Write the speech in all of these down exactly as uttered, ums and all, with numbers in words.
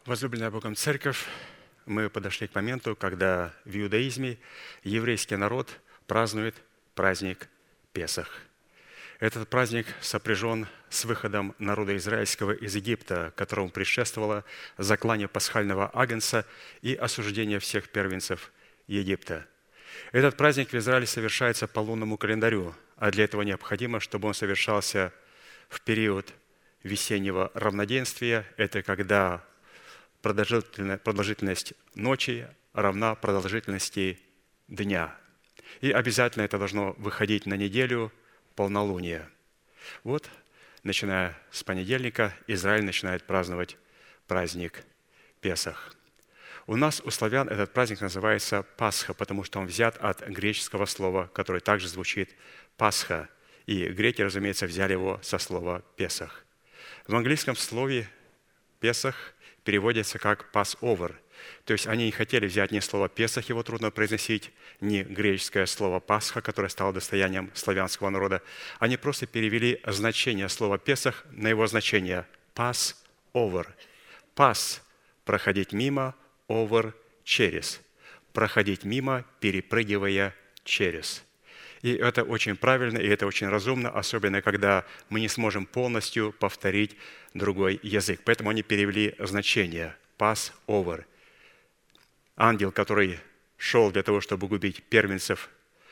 Возлюбленная Богом Церковь, мы подошли к моменту, когда в иудаизме еврейский народ празднует праздник Песах. Этот праздник сопряжен с выходом народа израильского из Египта, которому предшествовало заклание пасхального агнца и осуждение всех первенцев Египта. Этот праздник в Израиле совершается по лунному календарю, а для этого необходимо, чтобы он совершался в период весеннего равноденствия. Это когда продолжительность ночи равна продолжительности дня. И обязательно это должно выходить на неделю полнолуния. Вот, начиная с понедельника, Израиль начинает праздновать праздник Песах. У нас, у славян, этот праздник называется Пасха, потому что он взят от греческого слова, которое также звучит Пасха. И греки, разумеется, взяли его со слова Песах. В английском слове Песах переводится как Passover. То есть они не хотели взять ни слово «Песах», его трудно произносить, ни греческое слово «Пасха», которое стало достоянием славянского народа. Они просто перевели значение слова «Песах» на его значение Passover. Пас – проходить мимо, over – через. Проходить мимо, перепрыгивая через. И это очень правильно, и это очень разумно, особенно когда мы не сможем полностью повторить другой язык. Поэтому они перевели значение Passover. Ангел, который шел для того, чтобы губить первенцев,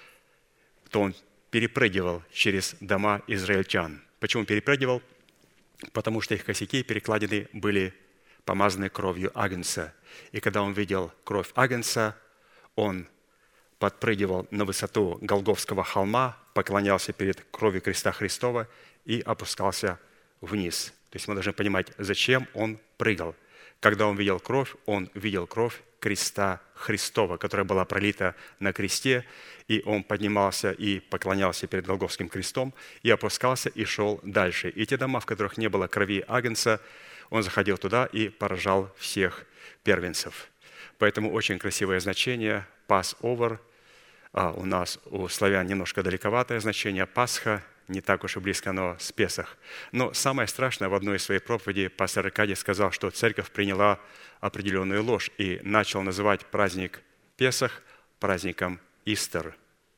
то он перепрыгивал через дома израильтян. Почему перепрыгивал? Потому что их косяки и перекладины были помазаны кровью агнца. И когда он видел кровь агнца, он подпрыгивал на высоту Голгофского холма, поклонялся перед кровью креста Христова и опускался вниз. То есть мы должны понимать, зачем он прыгал. Когда он видел кровь, он видел кровь креста Христова, которая была пролита на кресте, и он поднимался и поклонялся перед Голгофским крестом, и опускался, и шел дальше. И те дома, в которых не было крови агнца, он заходил туда и поражал всех первенцев. Поэтому очень красивое значение Passover. А у нас, у славян, немножко далековатое значение Пасха, не так уж и близко оно с Песах. Но самое страшное, в одной из своих проповедей пастор Аркадий сказал, что церковь приняла определенную ложь и начал называть праздник Песах праздником Истер.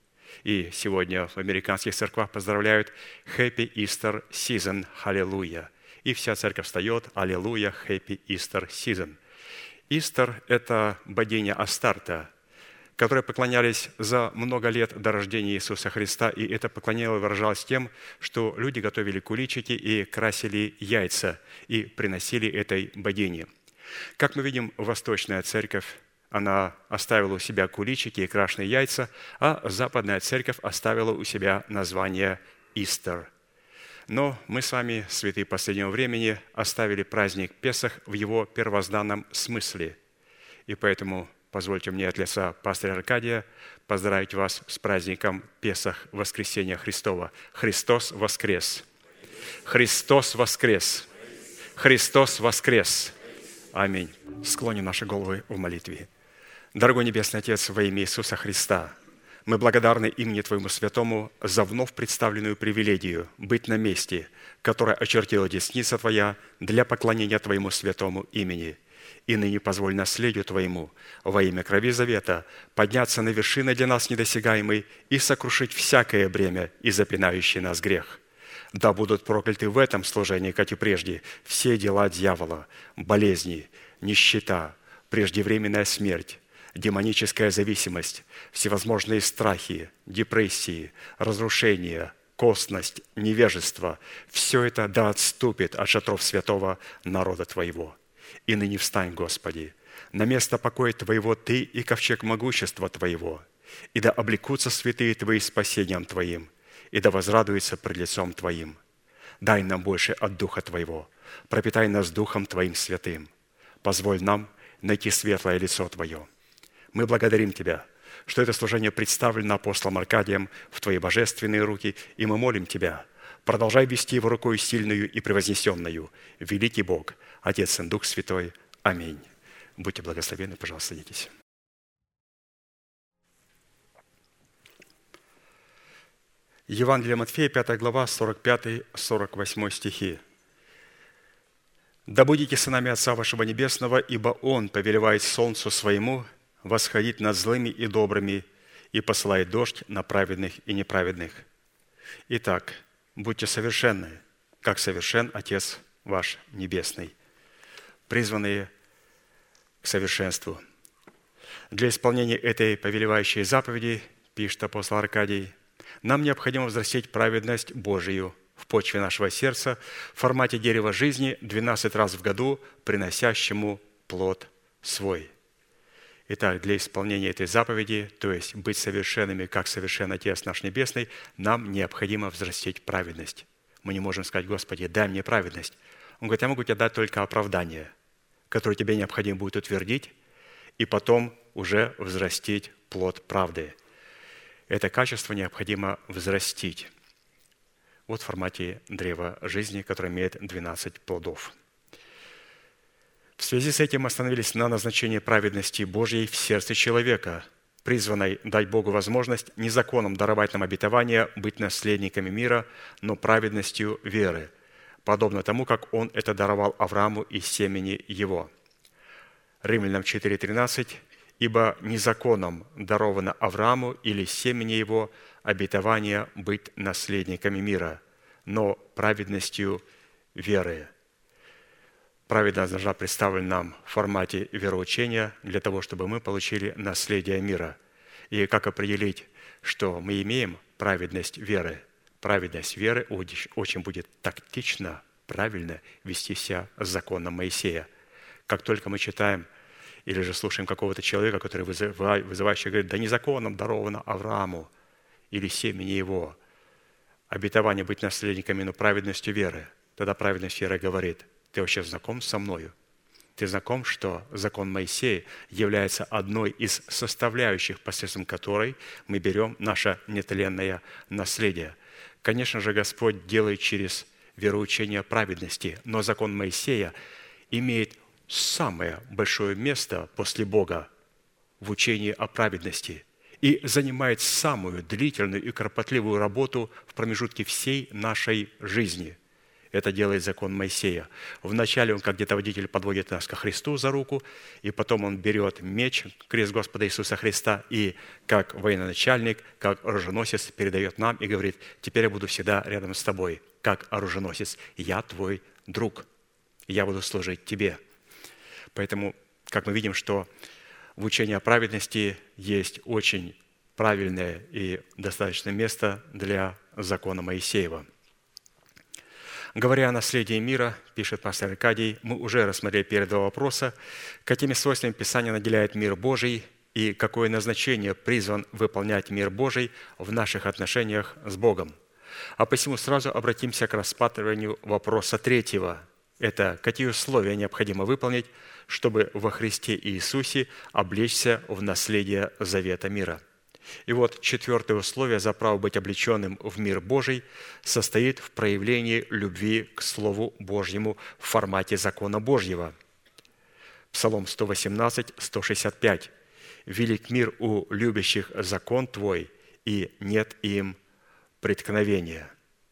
И сегодня в американских церквах поздравляют Happy Easter Season, Аллилуйя. И вся церковь встает, Аллилуйя, Happy Easter Season. Истер – это богиня Астарта, которые поклонялись за много лет до рождения Иисуса Христа, и это поклонение выражалось тем, что люди готовили куличики и красили яйца и приносили этой богине. Как мы видим, Восточная Церковь, она оставила у себя куличики и крашеные яйца, а Западная Церковь оставила у себя название Истер. Но мы с вами, святые последнего времени, оставили праздник Песах в его первозданном смысле, и поэтому позвольте мне от лица пастыря Аркадия поздравить вас с праздником Песах, Воскресения Христова. Христос воскрес! Христос воскрес! Христос воскрес! Аминь. Склоним наши головы в молитве. Дорогой Небесный Отец, во имя Иисуса Христа, мы благодарны имени Твоему Святому за вновь представленную привилегию быть на месте, которое очертила десница Твоя для поклонения Твоему святому имени. И ныне позволь наследию Твоему во имя крови завета подняться на вершины для нас недосягаемой и сокрушить всякое бремя и запинающий нас грех. Да будут прокляты в этом служении, как и прежде, все дела дьявола, болезни, нищета, преждевременная смерть, демоническая зависимость, всевозможные страхи, депрессии, разрушения, косность, невежество – все это да отступит от шатров святого народа Твоего. И ныне встань, Господи, на место покоя Твоего Ты и ковчег могущества Твоего, и да облекутся святые Твои спасением Твоим, и да возрадуются пред лицом Твоим. Дай нам больше от Духа Твоего, пропитай нас Духом Твоим святым. Позволь нам найти светлое лицо Твое. Мы благодарим Тебя, что это служение представлено апостолом Аркадием в Твои божественные руки, и мы молим Тебя, продолжай вести его рукой сильную и превознесенную, великий Бог, Отец и Дух Святой. Аминь. Будьте благословенны, пожалуйста, садитесь. Евангелие Матфея, пятая глава, сорок пятый сорок восьмой стихи. Да будете сынами Отца вашего Небесного, ибо Он повелевает солнцу своему восходить над злыми и добрыми и посылает дождь на праведных и неправедных. Итак, будьте совершенны, как совершен Отец ваш Небесный, призванные к совершенству. Для исполнения этой повелевающей заповеди, пишет апостол Аркадий, нам необходимо взрастить праведность Божию в почве нашего сердца в формате дерева жизни двенадцать раз в году, приносящему плод свой. Итак, для исполнения этой заповеди, то есть быть совершенными, как совершен Отец наш Небесный, нам необходимо взрастить праведность. Мы не можем сказать: Господи, дай мне праведность. Он говорит: я могу тебе дать только оправдание, которое тебе необходимо будет утвердить, и потом уже взрастить плод правды. Это качество необходимо взрастить. Вот в формате древа жизни, которое имеет двенадцать плодов. В связи с этим остановились на назначении праведности Божьей в сердце человека, призванной дать Богу возможность не законом даровать нам обетование быть наследниками мира, но праведностью веры, подобно тому, как Он это даровал Аврааму и семени его. Римлянам четыре тринадцать. «Ибо не законом даровано Аврааму или семени его обетование быть наследниками мира, но праведностью веры». Праведность должна представлена нам в формате вероучения для того, чтобы мы получили наследие мира. И как определить, что мы имеем праведность веры? Праведность веры очень будет тактично, правильно вести себя с законом Моисея. Как только мы читаем или же слушаем какого-то человека, который вызывающий говорит: да не законом даровано Аврааму или семени его обетование быть наследниками, но праведностью веры, тогда праведность веры говорит: ты вообще знаком со мною? Ты знаком, что закон Моисея является одной из составляющих, посредством которой мы берем наше нетленное наследие. Конечно же, Господь делает через вероучение праведности, но закон Моисея имеет самое большое место после Бога в учении о праведности и занимает самую длительную и кропотливую работу в промежутке всей нашей жизни. Это делает закон Моисея. Вначале он, как где-то водитель, подводит нас ко Христу за руку, и потом он берет меч, крест Господа Иисуса Христа, и как военачальник, как оруженосец передает нам и говорит: теперь я буду всегда рядом с тобой, как оруженосец, я твой друг, я буду служить тебе. Поэтому, как мы видим, что в учении о праведности есть очень правильное и достаточное место для закона Моисеева. Говоря о наследии мира, пишет пастор Аркадий, мы уже рассмотрели первые два вопроса: какими свойствами Писание наделяет мир Божий и какое назначение призван выполнять мир Божий в наших отношениях с Богом. А посему сразу обратимся к рассматриванию вопроса третьего. Это какие условия необходимо выполнить, чтобы во Христе Иисусе облечься в наследие завета мира. И вот четвертое условие за право быть облеченным в мир Божий состоит в проявлении любви к Слову Божьему в формате закона Божьего. Псалом сто восемнадцать, сто шестьдесят пять. «Велик мир у любящих закон Твой, и нет им преткновения».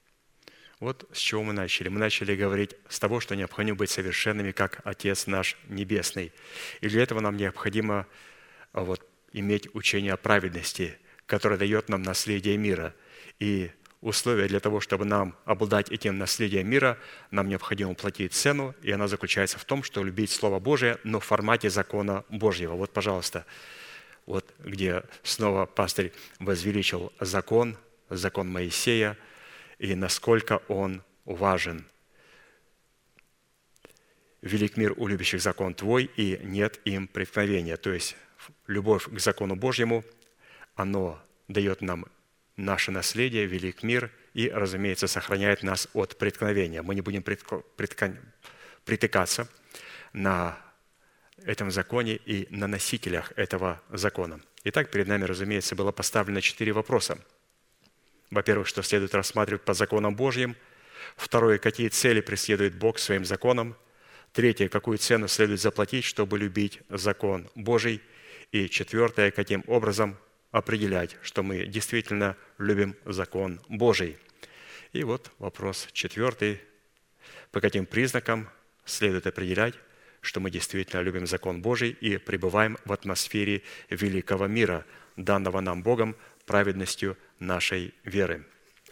Вот с чего мы начали. Мы начали говорить с того, что необходимо быть совершенными, как Отец наш Небесный. И для этого нам необходимо вот, иметь учение о праведности, которое дает нам наследие мира. И условия для того, чтобы нам обладать этим наследием мира, нам необходимо платить цену, и она заключается в том, что любить Слово Божие, но в формате закона Божьего. Вот, пожалуйста, вот где снова пастырь возвеличил закон, закон Моисея, и насколько он важен. «Велик мир у любящих закон Твой, и нет им преткновения». То есть любовь к закону Божьему, оно дает нам наше наследие, велик мир, и, разумеется, сохраняет нас от преткновения. Мы не будем притыкаться на этом законе и на носителях этого закона. Итак, перед нами, разумеется, было поставлено четыре вопроса. Во-первых, что следует рассматривать по законам Божьим. Второе, какие цели преследует Бог своим законом. Третье, какую цену следует заплатить, чтобы любить закон Божий. И четвертое, каким образом определять, что мы действительно любим закон Божий. И вот вопрос четвертый. По каким признакам следует определять, что мы действительно любим закон Божий и пребываем в атмосфере великого мира, данного нам Богом праведностью нашей веры.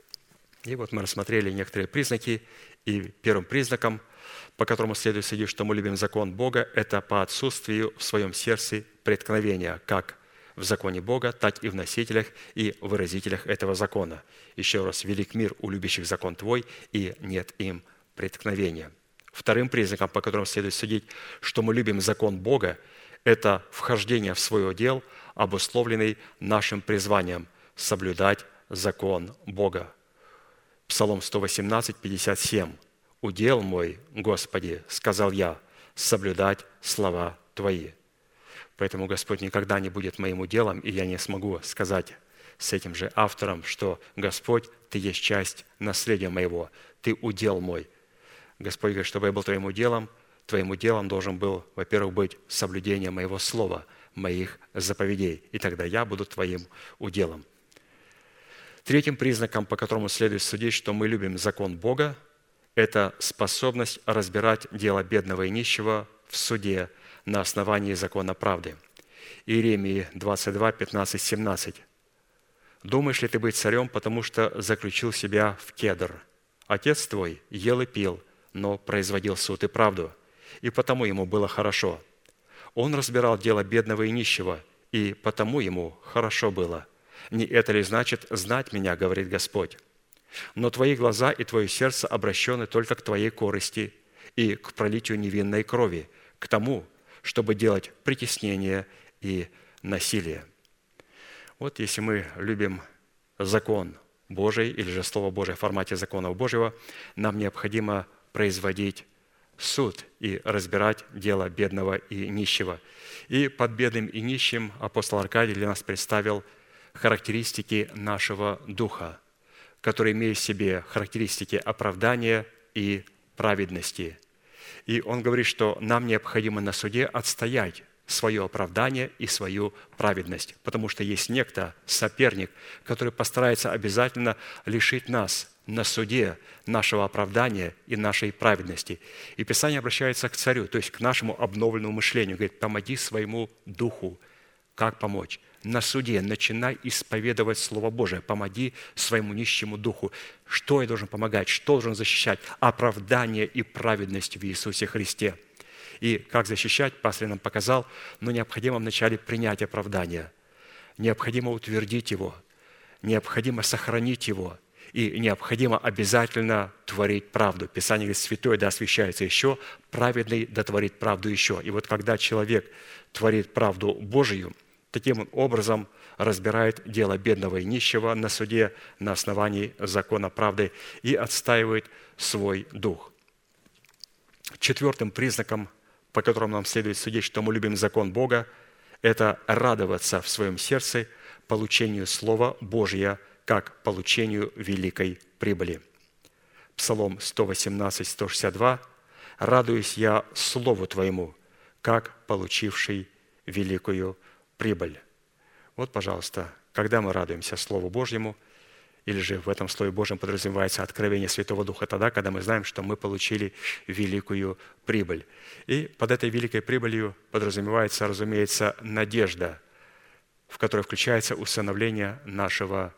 И вот мы рассмотрели некоторые признаки, и первым признаком, по которому следует судить, что мы любим закон Бога, это по отсутствию в своем сердце преткновения, как в законе Бога, так и в носителях и выразителях этого закона. Еще раз, велик мир у любящих закон Твой, и нет им преткновения. Вторым признаком, по которому следует судить, что мы любим закон Бога, это вхождение в свой удел, обусловленный нашим призванием соблюдать закон Бога. Псалом сто восемнадцать, пятьдесят семь. «Удел мой, Господи, сказал я, соблюдать слова Твои». Поэтому Господь никогда не будет моим уделом, и я не смогу сказать с этим же автором, что «Господь, Ты есть часть наследия моего, Ты удел мой». Господь говорит, чтобы я был Твоим уделом, Твоим уделом должен был, во-первых, быть соблюдение моего слова, моих заповедей, и тогда я буду Твоим уделом. Третьим признаком, по которому следует судить, что мы любим закон Бога, это способность разбирать дело бедного и нищего в суде на основании закона правды. Иеремии двадцать два, пятнадцать, семнадцать. «Думаешь ли ты быть царем, потому что заключил себя в кедр? Отец твой ел и пил, но производил суд и правду, и потому ему было хорошо. Он разбирал дело бедного и нищего, и потому ему хорошо было. Не это ли значит знать меня, говорит Господь? Но твои глаза и твое сердце обращены только к твоей корысти и к пролитию невинной крови, к тому, чтобы делать притеснение и насилие». Вот если мы любим закон Божий или же Слово Божие в формате закона Божьего, нам необходимо производить суд и разбирать дело бедного и нищего. И под бедным и нищим апостол Аркадий для нас представил характеристики нашего духа, который имеет в себе характеристики оправдания и праведности. И он говорит, что нам необходимо на суде отстоять свое оправдание и свою праведность, потому что есть некто, соперник, который постарается обязательно лишить нас на суде нашего оправдания и нашей праведности. И Писание обращается к царю, то есть к нашему обновленному мышлению. Говорит, помоги своему духу. Как помочь? На суде начинай исповедовать Слово Божие. Помоги своему нищему духу. Что я должен помогать? Что должен защищать? Оправдание и праведность в Иисусе Христе. И как защищать, пастор нам показал, но необходимо вначале принять оправдание. Необходимо утвердить его. Необходимо сохранить его. И необходимо обязательно творить правду. Писание говорит, святой да освящается еще, праведный да творит правду еще. И вот когда человек творит правду Божию, таким образом разбирает дело бедного и нищего на суде на основании закона правды и отстаивает свой дух. Четвертым признаком, по которому нам следует судить, что мы любим закон Бога, это радоваться в своем сердце получению Слова Божия как получению великой прибыли. Псалом сто восемнадцать, сто шестьдесят два. «Радуюсь я Слову Твоему, как получивший великую прибыль». Вот, пожалуйста, когда мы радуемся Слову Божьему, или же в этом Слове Божьем подразумевается откровение Святого Духа, тогда, когда мы знаем, что мы получили великую прибыль. И под этой великой прибылью подразумевается, разумеется, надежда, в которой включается усыновление нашего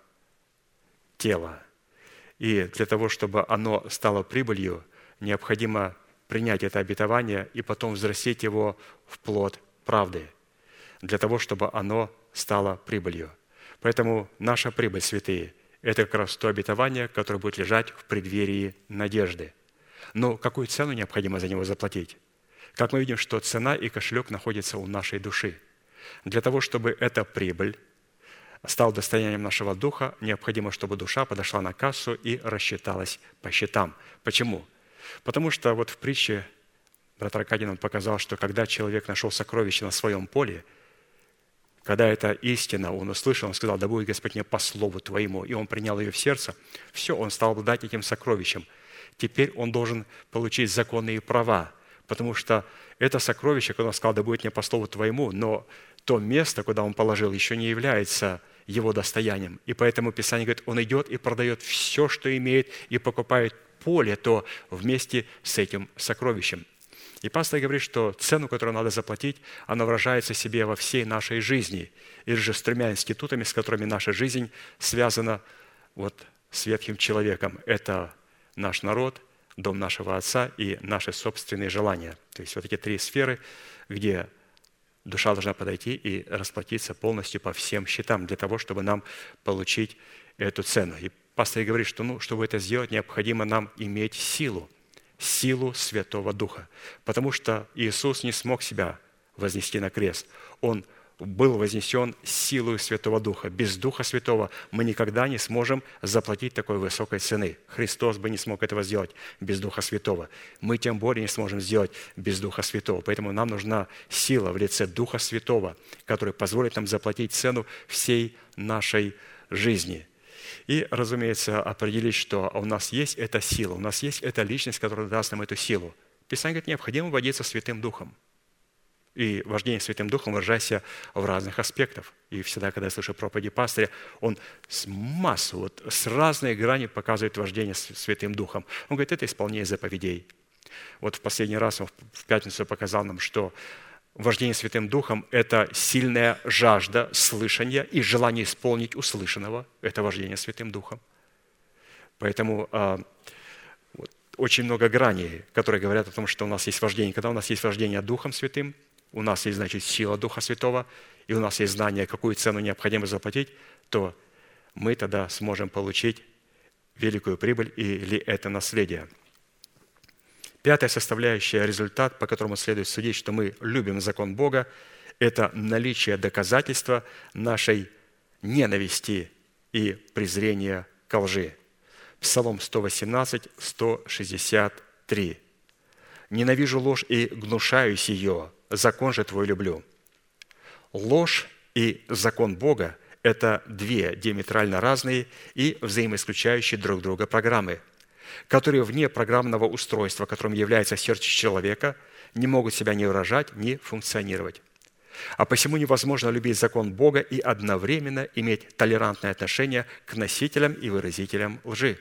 тела. И для того, чтобы оно стало прибылью, необходимо принять это обетование и потом взрастить его в плод правды, для того, чтобы оно стало прибылью. Поэтому наша прибыль, святые, это как раз то обетование, которое будет лежать в преддверии надежды. Но какую цену необходимо за него заплатить? Как мы видим, что цена и кошелек находятся у нашей души. Для того, чтобы эта прибыль стала достоянием нашего духа, необходимо, чтобы душа подошла на кассу и рассчиталась по счетам. Почему? Потому что вот в притче брат Аркадий нам показал, что когда человек нашел сокровище на своем поле, когда эта истина он услышал, он сказал, да будет Господь мне по слову Твоему, и он принял ее в сердце, все, он стал обладать этим сокровищем. Теперь он должен получить законные права, потому что это сокровище, когда он сказал, да будет мне по слову Твоему, но то место, куда он положил, еще не является его достоянием. И поэтому Писание говорит, он идет и продает все, что имеет, и покупает поле, то вместе с этим сокровищем. И пастор говорит, что цену, которую надо заплатить, она выражается себе во всей нашей жизни, или же с тремя институтами, с которыми наша жизнь связана вот с ветхим человеком. Это наш народ, дом нашего Отца и наши собственные желания. То есть вот эти три сферы, где душа должна подойти и расплатиться полностью по всем счетам для того, чтобы нам получить эту цену. И пастор говорит, что ну, чтобы это сделать, необходимо нам иметь силу, силу Святого Духа, потому что Иисус не смог себя вознести на крест. Он был вознесен силой Святого Духа. Без Духа Святого мы никогда не сможем заплатить такой высокой цены. Христос бы не смог этого сделать без Духа Святого. Мы тем более не сможем сделать без Духа Святого. Поэтому нам нужна сила в лице Духа Святого, который позволит нам заплатить цену всей нашей жизни. И, разумеется, определить, что у нас есть эта сила, у нас есть эта личность, которая даст нам эту силу. Писание говорит, необходимо водиться Святым Духом. И вождение Святым Духом выражается в разных аспектах. И всегда, когда я слышу проповеди пастыря, он с массу, вот, с разной грани показывает вождение Святым Духом. Он говорит, это исполнение заповедей. Вот в последний раз он в пятницу показал нам, что вождение Святым Духом – это сильная жажда слышания и желание исполнить услышанного. Это вождение Святым Духом. Поэтому а, вот, очень много граней, которые говорят о том, что у нас есть вождение. Когда у нас есть вождение Духом Святым, у нас есть, значит, сила Духа Святого, и у нас есть знание, какую цену необходимо заплатить, то мы тогда сможем получить великую прибыль или это наследие. Пятая составляющая, результат, по которому следует судить, что мы любим закон Бога, это наличие доказательства нашей ненависти и презрения ко лжи. Псалом сто восемнадцать, сто шестьдесят три. «Ненавижу ложь и гнушаюсь ее, закон же Твой люблю». Ложь и закон Бога – это две диаметрально разные и взаимоисключающие друг друга программы, которые вне программного устройства, которым является сердце человека, не могут себя ни выражать, ни функционировать. А посему невозможно любить закон Бога и одновременно иметь толерантное отношение к носителям и выразителям лжи.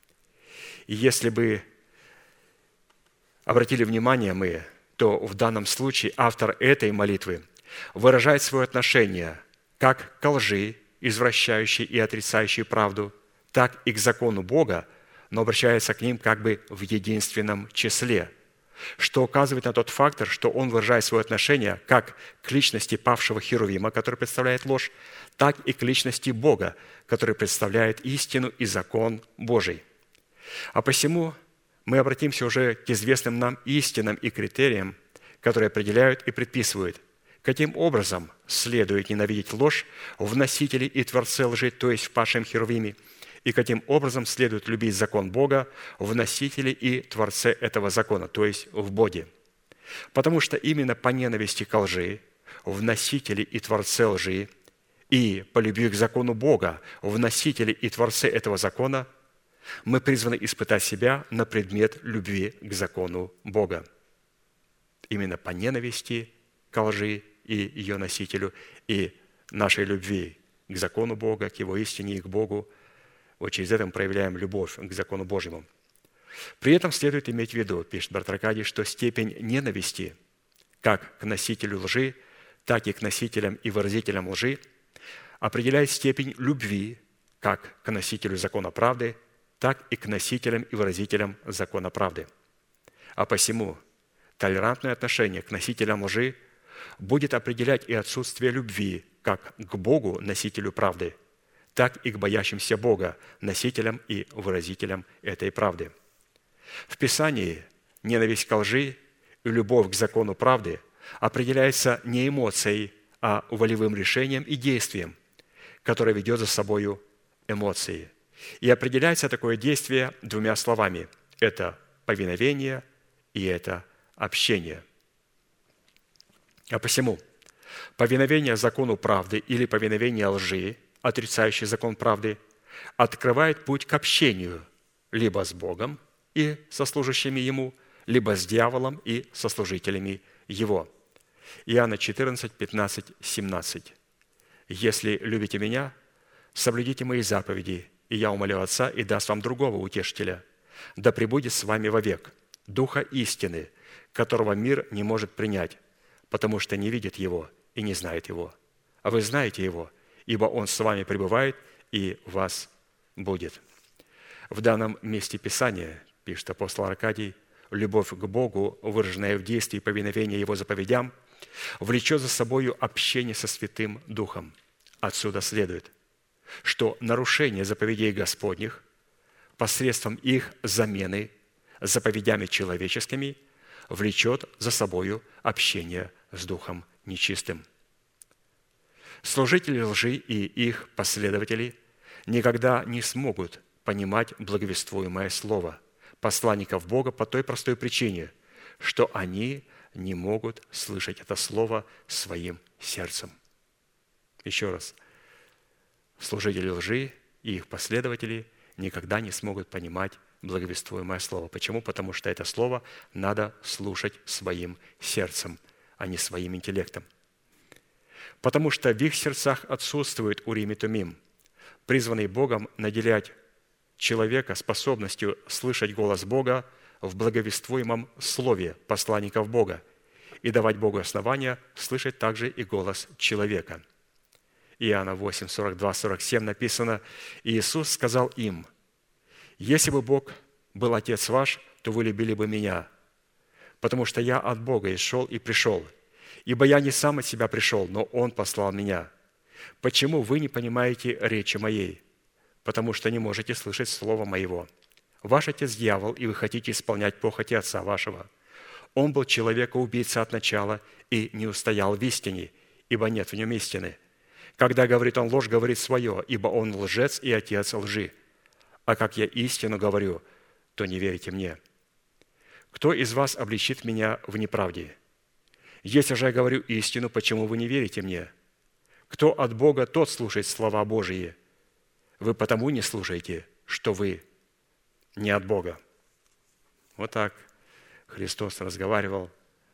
И если бы обратили внимание мы, то в данном случае автор этой молитвы выражает свое отношение как к лжи, извращающей и отрицающей правду, так и к закону Бога, но обращается к ним как бы в единственном числе, что указывает на тот фактор, что он выражает свое отношение как к личности павшего Херувима, который представляет ложь, так и к личности Бога, который представляет истину и закон Божий. А посему мы обратимся уже к известным нам истинам и критериям, которые определяют и предписывают, каким образом следует ненавидеть ложь в носителе и творце лжи, то есть в павшем Херувиме, и каким образом следует любить закон Бога в носителе и творце этого закона, то есть в Боге. Потому что именно по ненависти к лжи, в носителе и творце лжи, и по любви к закону Бога в носителе и творце этого закона мы призваны испытать себя на предмет любви к закону Бога. Именно по ненависти к лжи и ее носителю, и нашей любви к закону Бога, к Его истине и к Богу, вот через это мы проявляем любовь к закону Божьему. При этом следует иметь в виду, пишет брат Аркадий, что степень ненависти как к носителю лжи, так и к носителям и выразителям лжи определяет степень любви как к носителю закона правды, так и к носителям и выразителям закона правды. А посему толерантное отношение к носителям лжи будет определять и отсутствие любви как к Богу, носителю правды, так и к боящимся Бога, носителям и выразителям этой правды. В Писании ненависть к лжи и любовь к закону правды определяется не эмоцией, а волевым решением и действием, которое ведет за собою эмоции. И определяется такое действие двумя словами. Это повиновение и это общение. А посему повиновение закону правды или повиновение лжи, отрицающий закон правды, открывает путь к общению либо с Богом и сослужащими Ему, либо с дьяволом и сослужителями Его. Иоанна четырнадцать, пятнадцать, семнадцать. «Если любите Меня, соблюдите Мои заповеди, и Я умолю Отца, и даст вам другого утешителя, да пребудет с вами вовек, Духа истины, которого мир не может принять, потому что не видит Его и не знает Его. А вы знаете Его, ибо Он с вами пребывает и в вас будет». В данном месте Писания, пишет апостол Аркадий, любовь к Богу, выраженная в действии повиновения Его заповедям, влечет за собою общение со Святым Духом. Отсюда следует, что нарушение заповедей Господних посредством их замены заповедями человеческими влечет за собою общение с Духом нечистым. Служители лжи и их последователи никогда не смогут понимать благовествуемое слово посланников Бога по той простой причине, что они не могут слышать это слово своим сердцем. Еще раз. Служители лжи и их последователи никогда не смогут понимать благовествуемое слово. Почему? Потому что это слово надо слушать своим сердцем, а не своим интеллектом. Потому что в их сердцах отсутствует урим и тумим, призванный Богом наделять человека способностью слышать голос Бога в благовествуемом слове посланников Бога и давать Богу основания слышать также и голос человека. Иоанна восемь, сорок два сорок семь написано: «Иисус сказал им: если бы Бог был Отец ваш, то вы любили бы Меня, потому что Я от Бога и шел и пришел. Ибо Я не сам от себя пришел, но Он послал Меня. Почему вы не понимаете речи Моей? Потому что не можете слышать слова Моего. Ваш отец дьявол, и вы хотите исполнять похоти отца вашего. Он был человека-убийца от начала и не устоял в истине, ибо нет в нем истины. Когда говорит он ложь, говорит свое, ибо он лжец и отец лжи. А как я истину говорю, то не верите мне. Кто из вас обличит меня в неправде? Если же я говорю истину, почему вы не верите мне? Кто от Бога, тот слушает слова Божии. Вы потому не слушаете, что вы не от Бога». Вот так Христос разговаривал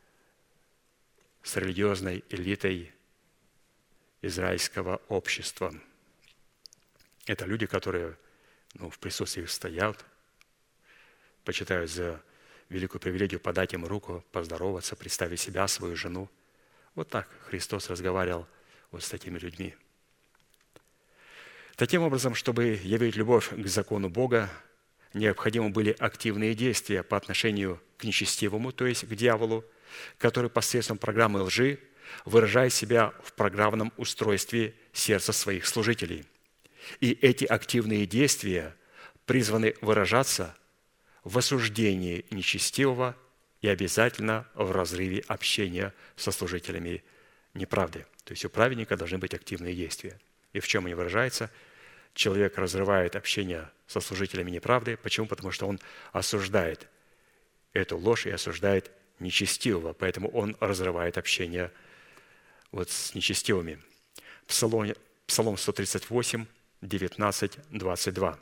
с религиозной элитой израильского общества. Это люди, которые ну, в присутствии их стоят, почитают за великую привилегию подать им руку, поздороваться, представить себя, свою жену. Вот так Христос разговаривал вот с такими людьми. Таким образом, чтобы явить любовь к закону Бога, необходимы были активные действия по отношению к нечестивому, то есть к дьяволу, который посредством программы лжи выражает себя в программном устройстве сердца своих служителей. И эти активные действия призваны выражаться в осуждении нечестивого и обязательно в разрыве общения со служителями неправды. То есть у праведника должны быть активные действия. И в чем они выражаются? Человек разрывает общение со служителями неправды. Почему? Потому что он осуждает эту ложь и осуждает нечестивого. Поэтому он разрывает общение вот с нечестивыми. Псалом, Псалом сто тридцать восемь, девятнадцать, двадцать два.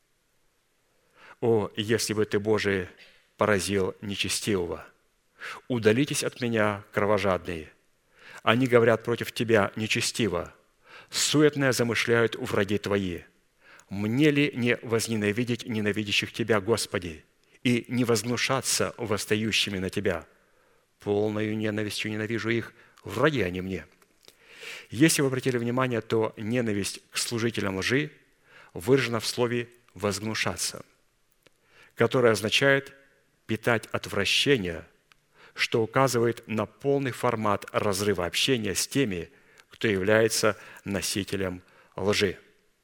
«О, если бы Ты, Боже, поразил нечестивого! Удалитесь от меня, кровожадные! Они говорят против Тебя нечестиво, суетное замышляют враги Твои. Мне ли не возненавидеть ненавидящих Тебя, Господи, и не возгнушаться восстающими на Тебя? Полною ненавистью ненавижу их, враги они мне». Если вы обратили внимание, то ненависть к служителям лжи выражена в слове «возгнушаться», которое означает питать отвращение, что указывает на полный формат разрыва общения с теми, кто является носителем лжи.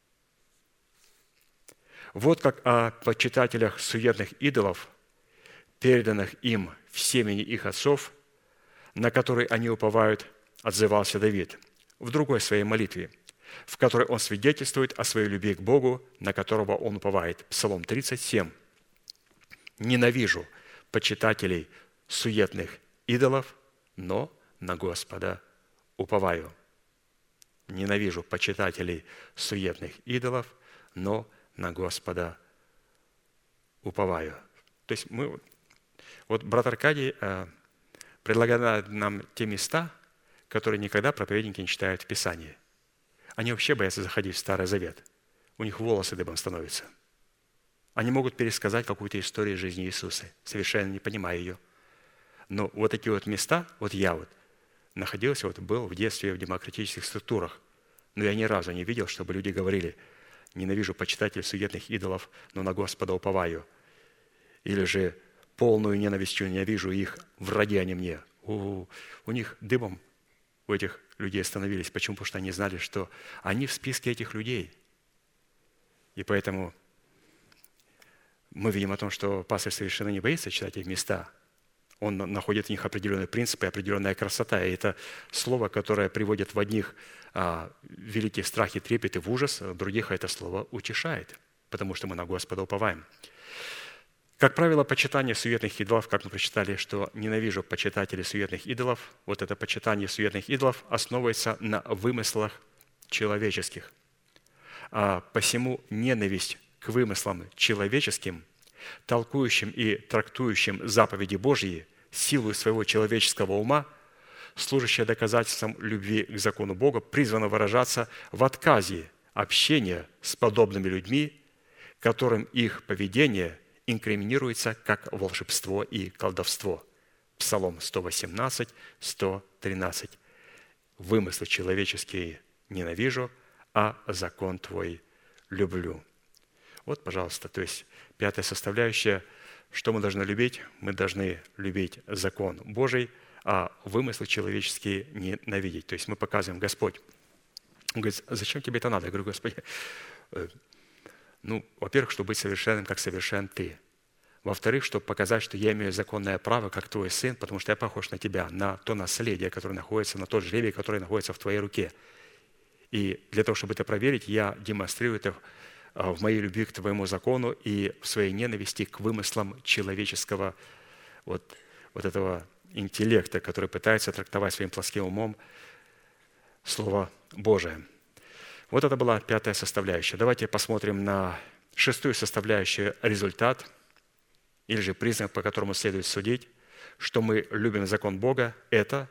Вот как о почитателях суетных идолов, переданных им в семени их отцов, на которые они уповают, отзывался Давид в другой своей молитве, в которой он свидетельствует о своей любви к Богу, на которого он уповает. Псалом тридцать семь. «Ненавижу почитателей суетных идолов, но на Господа уповаю». Ненавижу почитателей суетных идолов, но на Господа уповаю. То есть мы, вот брат Аркадий э, предлагает нам те места, которые никогда проповедники не читают в Писании. Они вообще боятся заходить в Старый Завет. У них волосы дыбом становятся. Они могут пересказать какую-то историю жизни Иисуса, совершенно не понимая ее. Но вот такие вот места, вот я вот находился, вот был в детстве в демократических структурах, но я ни разу не видел, чтобы люди говорили: ненавижу почитателей суетных идолов, но на Господа уповаю. Или же полную ненавистью ненавижу их, враги они мне. У, у них дымом у этих людей становились. Почему? Потому что они знали, что они в списке этих людей. И поэтому мы видим о том, что пастор совершенно не боится читать эти места. Он находит в них определенные принципы, определенная красота. И это слово, которое приводит в одних а, великий страх и трепет и в ужас, а в других это слово утешает, потому что мы на Господа уповаем. Как правило, почитание суетных идолов, как мы прочитали, что ненавижу почитателей суетных идолов, вот это почитание суетных идолов основывается на вымыслах человеческих. А посему ненависть к вымыслам человеческим, толкующим и трактующим заповеди Божьи силой своего человеческого ума, служащая доказательством любви к закону Бога, призвана выражаться в отказе общения с подобными людьми, которым их поведение инкриминируется как волшебство и колдовство. Псалом сто восемнадцать, сто тринадцать. «Вымыслы человеческие ненавижу, а закон Твой люблю». Вот, пожалуйста, то есть пятая составляющая, что мы должны любить? Мы должны любить закон Божий, а вымыслы человеческие ненавидеть. То есть мы показываем: Господь. Он говорит: зачем тебе это надо? Я говорю: Господи, ну, во-первых, чтобы быть совершенным, как совершен Ты. Во-вторых, чтобы показать, что я имею законное право, как Твой сын, потому что я похож на Тебя, на то наследие, которое находится, на тот жребий, который находится в Твоей руке. И для того, чтобы это проверить, я демонстрирую это в моей любви к Твоему закону и в своей ненависти к вымыслам человеческого вот, вот этого интеллекта, который пытается трактовать своим плоским умом Слово Божие. Вот это была пятая составляющая. Давайте посмотрим на шестую составляющую: результат, или же признак, по которому следует судить, что мы любим закон Бога, это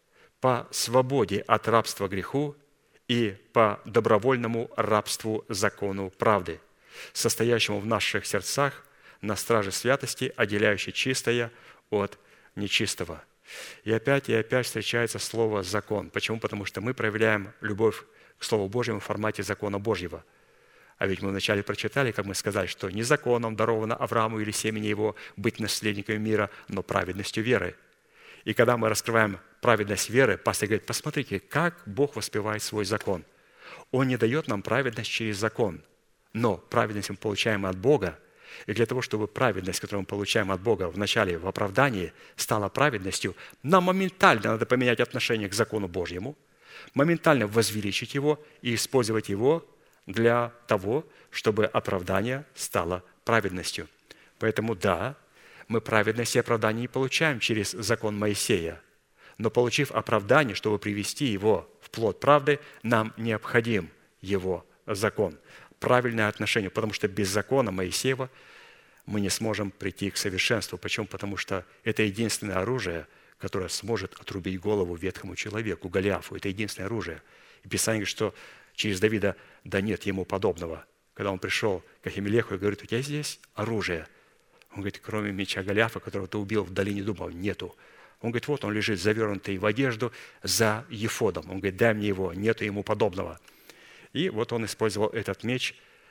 по свободе от рабства греху и по добровольному рабству закону правды, состоящему в наших сердцах на страже святости, отделяющей чистое от нечистого. И опять и опять встречается слово «закон». Почему? Потому что мы проявляем любовь к Слову Божьему в формате закона Божьего. А ведь мы вначале прочитали, как мы сказали, что не законом даровано Аврааму или семени его быть наследниками мира, но праведностью веры. И когда мы раскрываем праведность веры, пастор говорит: посмотрите, как Бог воспевает свой закон. Он не дает нам праведность через закон, но праведность мы получаем от Бога. И для того, чтобы праведность, которую мы получаем от Бога в начале, в оправдании, стала праведностью, нам моментально надо поменять отношение к закону Божьему, моментально возвеличить его и использовать его для того, чтобы оправдание стало праведностью. Поэтому да, мы праведность и оправдание не получаем через закон Моисея, но получив оправдание, чтобы привести его в плод правды, нам необходим его закон, правильное отношение, потому что без закона Моисеева мы не сможем прийти к совершенству. Почему? Потому что это единственное оружие, которое сможет отрубить голову ветхому человеку, Голиафу. Это единственное оружие. И Писание говорит, что через Давида да нет ему подобного. Когда он пришел к Ахимелеху и говорит: у тебя здесь оружие. Он говорит: кроме меча Голиафа, которого ты убил в долине Дуба, нету. Он говорит: вот он лежит завернутый в одежду за ефодом. Он говорит: дай мне его, нету ему подобного. И вот он использовал этот меч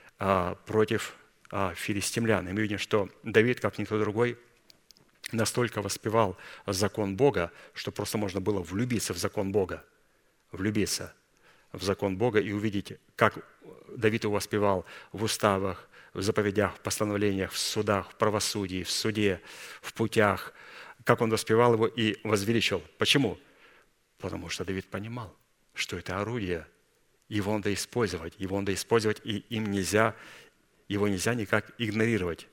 а, против а, филистимлян. И мы видим, что Давид, как никто другой, настолько воспевал закон Бога, что просто можно было влюбиться в закон Бога. Влюбиться в закон Бога и увидеть, как Давид его воспевал в уставах, в заповедях, в постановлениях, в судах, в правосудии, в суде, в путях, как он воспевал его и возвеличил. Почему? Потому что Давид понимал, что это орудие, его надо использовать, его надо использовать, и им нельзя, его нельзя никак игнорировать.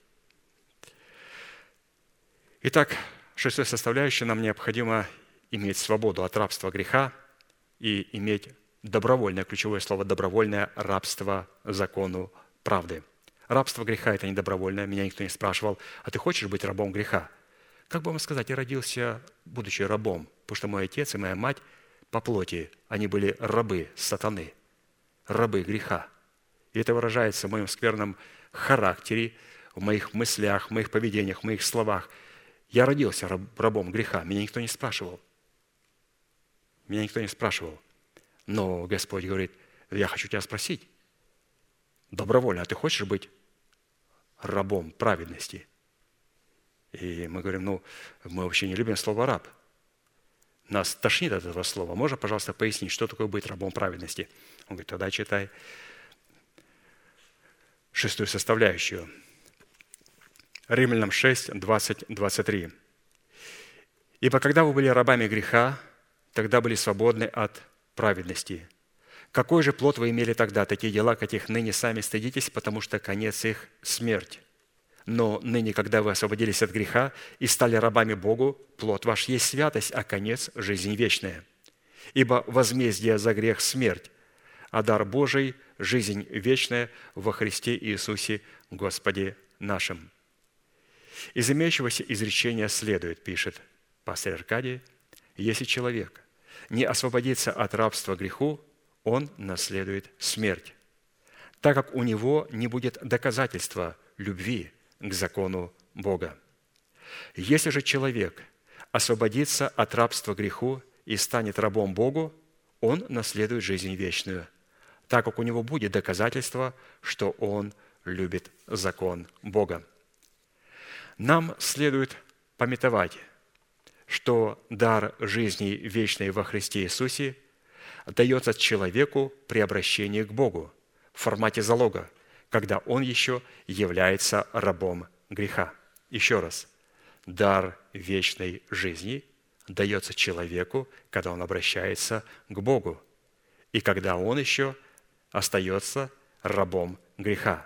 Итак, шестой составляющей нам необходимо иметь свободу от рабства греха и иметь добровольное, ключевое слово добровольное, рабство закону правды. Рабство греха – это не добровольное. Меня никто не спрашивал: а ты хочешь быть рабом греха? Как бы вам сказать, я родился, будучи рабом, потому что мой отец и моя мать по плоти, они были рабы сатаны, рабы греха. И это выражается в моем скверном характере, в моих мыслях, в моих поведениях, в моих словах. Я родился рабом греха, меня никто не спрашивал. Меня никто не спрашивал. Но Господь говорит, я хочу тебя спросить, добровольно, а ты хочешь быть рабом праведности? И мы говорим, ну, мы вообще не любим слово «раб». Нас тошнит от этого слова. Можно, пожалуйста, пояснить, что такое быть рабом праведности? Он говорит, тогда читай шестую составляющую. Римлянам шесть, двадцать, двадцать три. «Ибо когда вы были рабами греха, тогда были свободны от праведности. Какой же плод вы имели тогда? Такие дела, каких ныне сами стыдитесь, потому что конец их – смерть. Но ныне, когда вы освободились от греха и стали рабами Богу, плод ваш есть святость, а конец – жизнь вечная. Ибо возмездие за грех – смерть, а дар Божий – жизнь вечная во Христе Иисусе Господе нашим». Из имеющегося изречения следует, пишет пастор Аркадий, если человек не освободится от рабства греху, он наследует смерть, так как у него не будет доказательства любви к закону Бога. Если же человек освободится от рабства греху и станет рабом Богу, он наследует жизнь вечную, так как у него будет доказательство, что он любит закон Бога. Нам следует памятовать, что дар жизни вечной во Христе Иисусе дается человеку при обращении к Богу в формате залога, когда он еще является рабом греха. Еще раз, дар вечной жизни дается человеку, когда он обращается к Богу, и когда он еще остается рабом греха.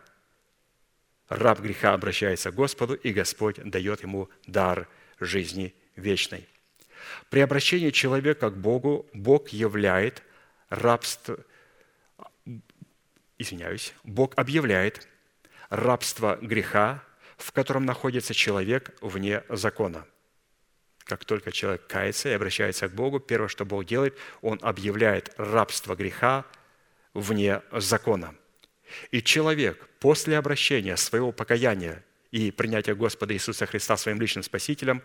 Раб греха обращается к Господу, и Господь дает ему дар жизни вечной. При обращении человека к Богу Бог являет рабство, извиняюсь, Бог объявляет рабство греха, в котором находится человек вне закона. Как только человек кается и обращается к Богу, первое, что Бог делает, Он объявляет рабство греха вне закона. И человек после обращения своего покаяния и принятия Господа Иисуса Христа своим личным Спасителем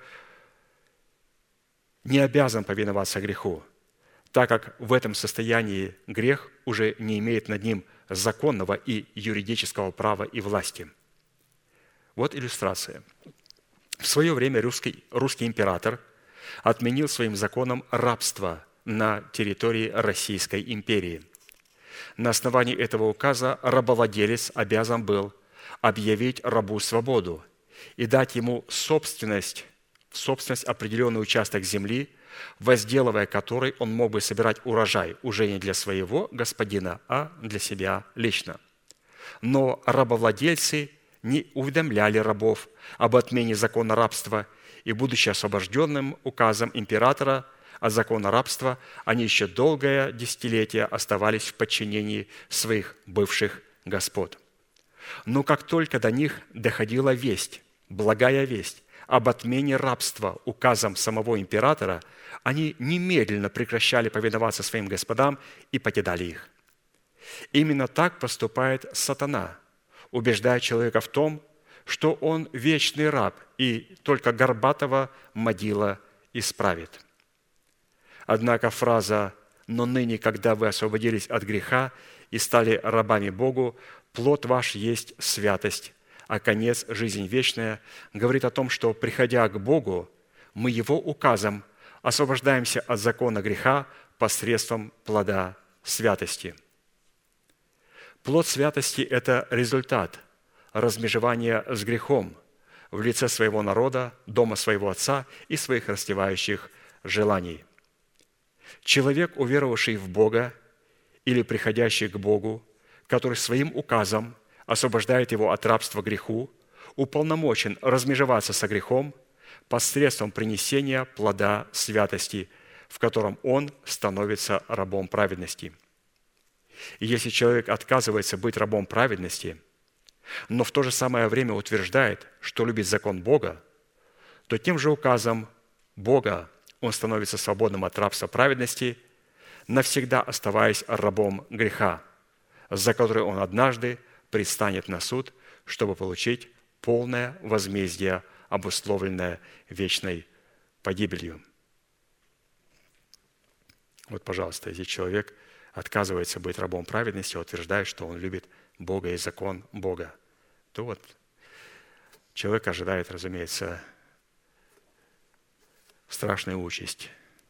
не обязан повиноваться греху, так как в этом состоянии грех уже не имеет над ним законного и юридического права и власти. Вот иллюстрация. В свое время русский, русский император отменил своим законом рабство на территории Российской империи. На основании этого указа рабовладелец обязан был объявить рабу свободу и дать ему собственность, собственность определенный участок земли, возделывая который он мог бы собирать урожай уже не для своего господина, а для себя лично. Но рабовладельцы не уведомляли рабов об отмене закона рабства, и, будучи освобожденным указом императора от закона рабства, они еще долгое десятилетие оставались в подчинении своих бывших господ. Но как только до них доходила весть, благая весть, об отмене рабства указом самого императора, они немедленно прекращали повиноваться своим господам и покидали их. Именно так поступает сатана, убеждая человека в том, что он вечный раб, и только горбатого модила исправит. Однако фраза «но ныне, когда вы освободились от греха и стали рабами Богу, плод ваш есть святость, а конец – жизнь вечная», говорит о том, что, приходя к Богу, мы Его указом освобождаемся от закона греха посредством плода святости. Плод святости – это результат размежевания с грехом в лице своего народа, дома своего отца и своих растевающих желаний. Человек, уверовавший в Бога или приходящий к Богу, который своим указом освобождает его от рабства греху, уполномочен размежеваться со грехом посредством принесения плода святости, в котором он становится рабом праведности. И если человек отказывается быть рабом праведности, но в то же самое время утверждает, что любит закон Бога, то тем же указом Бога он становится свободным от рабства праведности, навсегда оставаясь рабом греха, за который он однажды предстанет на суд, чтобы получить полное возмездие обусловленное вечной погибелью. Вот, пожалуйста, если человек отказывается быть рабом праведности, утверждает, что он любит Бога и закон Бога, то вот человек ожидает, разумеется, страшную участь.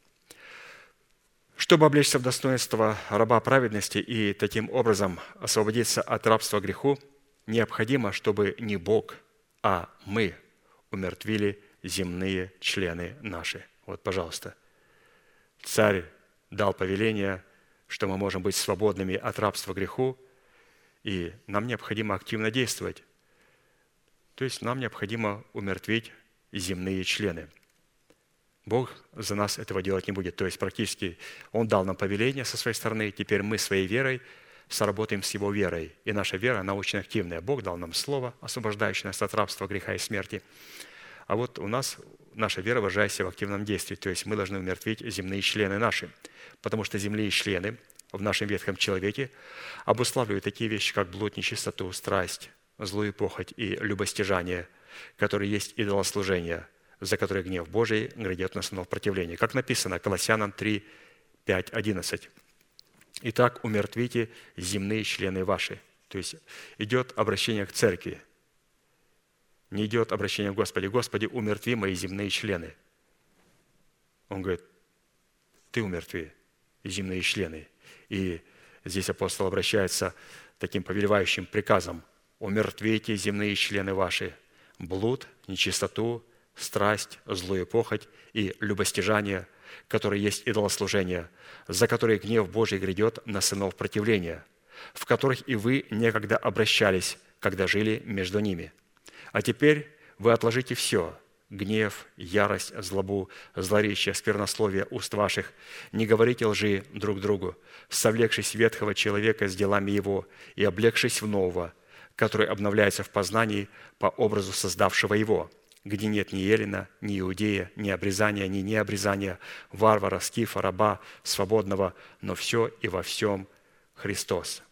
Чтобы облечься в достоинство раба праведности и таким образом освободиться от рабства греху, необходимо, чтобы не Бог, а мы умертвили земные члены наши. Вот, пожалуйста, царь дал повеление, что мы можем быть свободными от рабства греху, и нам необходимо активно действовать. То есть нам необходимо умертвить земные члены. Бог за нас этого делать не будет. То есть практически Он дал нам повеление со своей стороны, теперь мы своей верой соработаем с Его верой. И наша вера, она очень активная. Бог дал нам слово, освобождающее нас от рабства, греха и смерти. А вот у нас наша вера выражает себя в активном действии. То есть мы должны умертвить земные члены наши. Потому что земные члены в нашем ветхом человеке обуславливают такие вещи, как блуд, нечистоту, страсть, злую похоть и любостяжание, которые есть идолослужение, за которое гнев Божий грядет на сынов противления. Как написано, Колоссянам три, пять, одиннадцать. «Итак, умертвите земные члены ваши». То есть идет обращение к церкви. Не идет обращение к Господи. «Господи, умертви мои земные члены». Он говорит, ты умертви земные члены. И здесь апостол обращается таким повелевающим приказом. «Умертвите земные члены ваши, блуд, нечистоту, страсть, злую похоть и любостяжание, которые есть идолослужение, за которые гнев Божий грядет на сынов противления, в которых и вы некогда обращались, когда жили между ними. А теперь вы отложите все – гнев, ярость, злобу, злоречие, сквернословие уст ваших, не говорите лжи друг другу, совлекшись ветхого человека с делами его и облегшись в нового, который обновляется в познании по образу создавшего его, где нет ни елена, ни иудея, ни обрезания, ни необрезания, варвара, скифа, раба, свободного, но все и во всем Христос».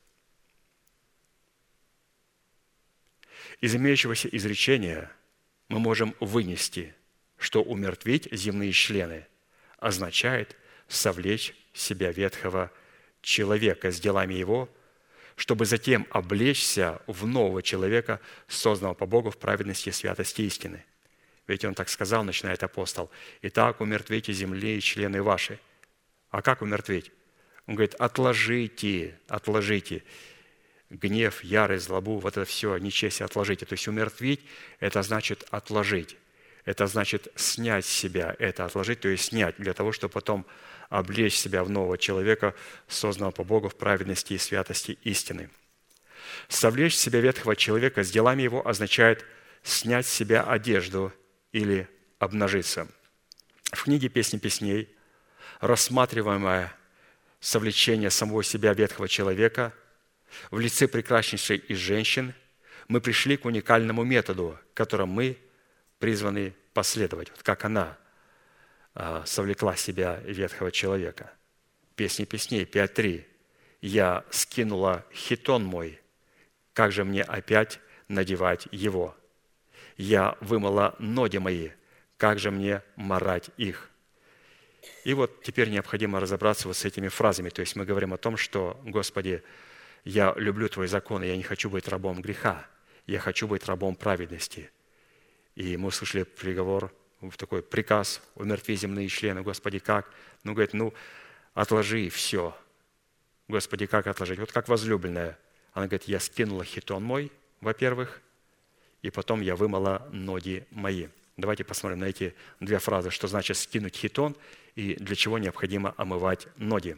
Из имеющегося изречения мы можем вынести, что умертвить земные члены означает совлечь себя ветхого человека с делами его, чтобы затем облечься в нового человека, созданного по Богу в праведности, святости истины. Ведь он так сказал, начинает апостол, «Итак, умертвите земли и члены ваши». А как умертвить? Он говорит, отложите, отложите гнев, ярость, злобу, вот это все, нечестие отложите. То есть умертвить – это значит отложить. Это значит снять с себя, это отложить, то есть снять, для того, чтобы потом облечь себя в нового человека, созданного по Богу в праведности и святости истины. Совлечь с себя ветхого человека с делами его означает снять с себя одежду или обнажиться. В книге «Песни песней» рассматриваемое совлечение самого себя ветхого человека в лице прекраснейшей из женщин, мы пришли к уникальному методу, которым мы призваны последовать. Вот как она совлекла себя ветхого человека. Песни песней пять три. «Я скинула хитон мой, как же мне опять надевать его? Я вымыла ноги мои, как же мне марать их?» И вот теперь необходимо разобраться вот с этими фразами. То есть мы говорим о том, что, Господи, я люблю Твой закон, и я не хочу быть рабом греха, я хочу быть рабом праведности. И мы услышали приговор, такой приказ, умертви земные члены. Господи, как? Ну, говорит, ну, отложи все. Господи, как отложить? Вот как возлюбленная. Она говорит, я скинула хитон мой, во-первых, и потом я вымыла ноги мои. Давайте посмотрим на эти две фразы, что значит скинуть хитон и для чего необходимо омывать ноги.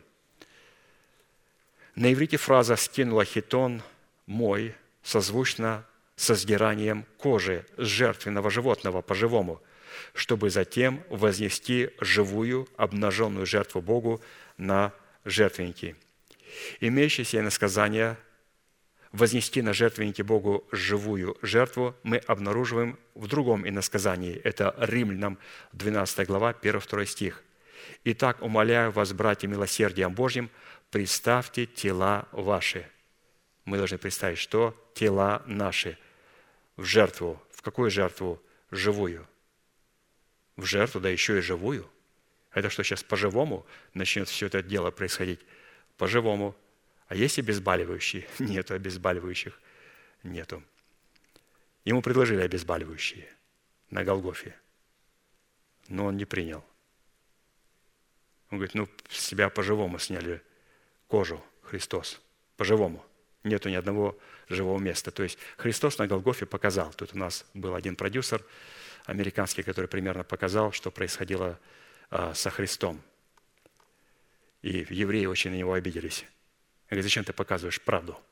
На иврите фраза «скинула хитон мой» созвучна со сдиранием кожи с жертвенного животного по-живому, чтобы затем вознести живую, обнаженную жертву Богу на жертвенники. Имеющееся иносказание «вознести на жертвенники Богу живую жертву» мы обнаруживаем в другом иносказании. Это Римлянам двенадцатая глава, первый-второй стих. «Итак, умоляю вас, братья, милосердием Божьим, представьте тела ваши». Мы должны представить, что тела наши в жертву. В какую жертву? живую. В жертву, да еще и живую. Это что, сейчас по-живому начнет все это дело происходить? По-живому. А есть обезболивающие? Нету обезболивающих. Нету. Ему предложили обезболивающие на Голгофе, но он не принял. Он говорит, ну, с себя по-живому сняли кожу, Христос, по-живому. Нету ни одного живого места. То есть Христос на Голгофе показал. Тут у нас был один продюсер американский, который примерно показал, что происходило а, со Христом. И евреи очень на него обиделись. Он говорит, зачем ты показываешь правду?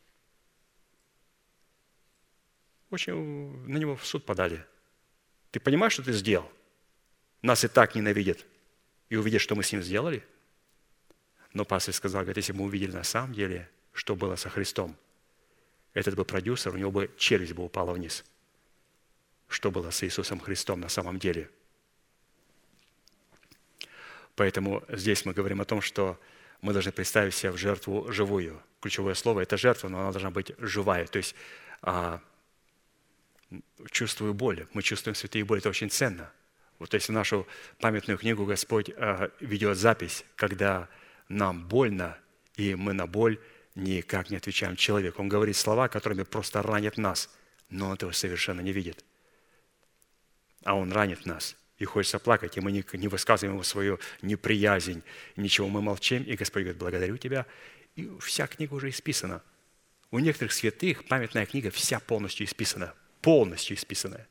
Очень на него в суд подали. Ты понимаешь, что ты сделал? Нас и так ненавидят. И увидят, что мы с ним сделали? Но пастор сказал, говорит, если бы мы увидели на самом деле, что было со Христом, этот бы продюсер, у него бы челюсть бы упала вниз. Что было с Иисусом Христом на самом деле? Поэтому здесь мы говорим о том, что мы должны представить себя в жертву живую. Ключевое слово – это жертва, но она должна быть живая. То есть а, чувствую боль. Мы чувствуем святые боли. Это очень ценно. Вот если в нашу памятную книгу Господь а, ведет запись, когда нам больно, и мы на боль никак не отвечаем человеку. Он говорит слова, которыми просто ранят нас, но он этого совершенно не видит. А он ранит нас. И хочется плакать, и мы не высказываем ему свою неприязнь, ничего, мы молчим, и Господь говорит, благодарю тебя. И вся книга уже исписана. У некоторых святых памятная книга вся полностью исписана, полностью исписанная.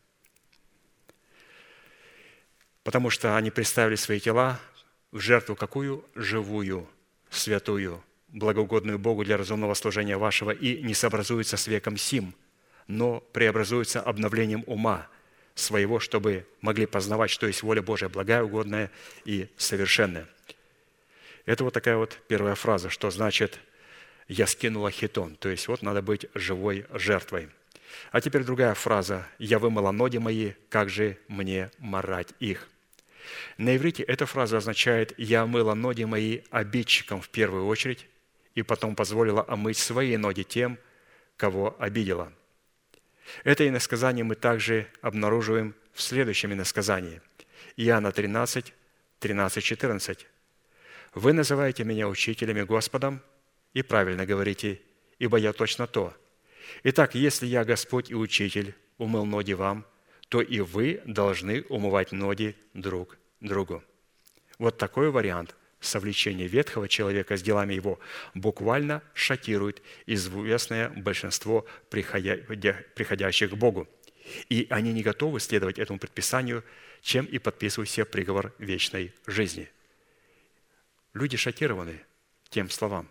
Потому что они представили свои тела в жертву какую? Живую, святую, благоугодную Богу для разумного служения вашего, и не сообразуются с веком сим, но преобразуются обновлением ума своего, чтобы могли познавать, что есть воля Божия, благая, угодная и совершенная. Это вот такая вот первая фраза, что значит «я скинула хитон», то есть вот надо быть живой жертвой. А теперь другая фраза «я вымыла ноги мои, как же мне марать их». На иврите эта фраза означает «я омыла ноги мои обидчикам в первую очередь, и потом позволила омыть свои ноги тем, кого обидела». Это иносказание мы также обнаруживаем в следующем иносказании. Иоанна тринадцать, тринадцать, четырнадцать. «Вы называете меня учителем и Господом, и правильно говорите, ибо я точно то. Итак, если я, Господь и Учитель, умыл ноги вам, то и вы должны умывать ноги друг другу». Вот такой вариант совлечения ветхого человека с делами его буквально шокирует известное большинство приходящих к Богу. И они не готовы следовать этому предписанию, чем и подписывают себе приговор вечной жизни. Люди шокированы тем словам.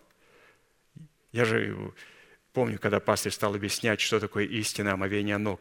Я же помню, когда пастор стал объяснять, что такое истинное омовение ног,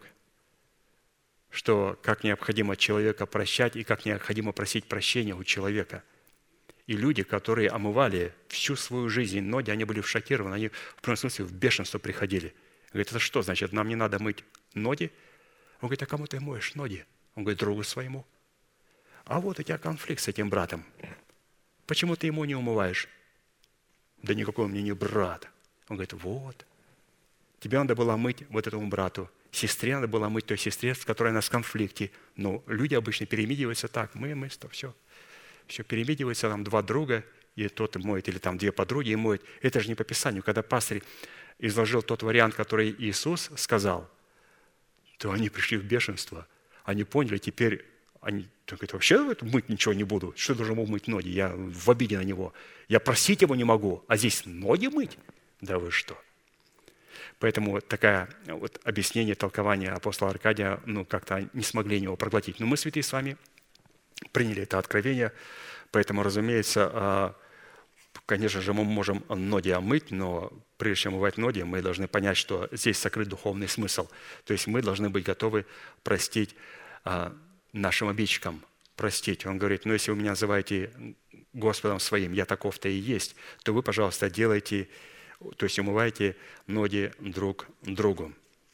что как необходимо человека прощать и как необходимо просить прощения у человека. И люди, которые омывали всю свою жизнь ноги, они были шокированы, они в прямом смысле в бешенство приходили. Говорит, это что значит, нам не надо мыть ноги? Он говорит, а кому ты моешь ноги? Он говорит, другу своему. А вот у тебя конфликт с этим братом. Почему ты ему не умываешь? Да никакой он мне не брат. Он говорит, вот, тебе надо было мыть вот этому брату. Сестре надо было мыть той сестре, с которой у нас в конфликте. Но люди обычно перемигиваются так, мы, мы, то все. Все перемигивается, там два друга, и тот моет, или там две подруги и моет. Это же не по Писанию. Когда пастырь изложил тот вариант, который Иисус сказал, то они пришли в бешенство. Они поняли, теперь они говорят, вообще мыть ничего не буду. Что я должен ему мыть ноги? Я в обиде на него. Я просить его не могу, а здесь ноги мыть? Да вы что? Поэтому вот такое вот объяснение, толкование апостола Аркадия, ну, как-то не смогли его проглотить. Но мы, святые, с вами приняли это откровение, поэтому, разумеется, конечно же, мы можем ноги омыть, но прежде чем омывать ноги, мы должны понять, что здесь сокрыт духовный смысл. То есть мы должны быть готовы простить нашим обидчикам, простить. Он говорит, ну, если вы меня называете Господом своим, я таков-то и есть, то вы, пожалуйста, делайте, то есть умывайте ноги друг другу.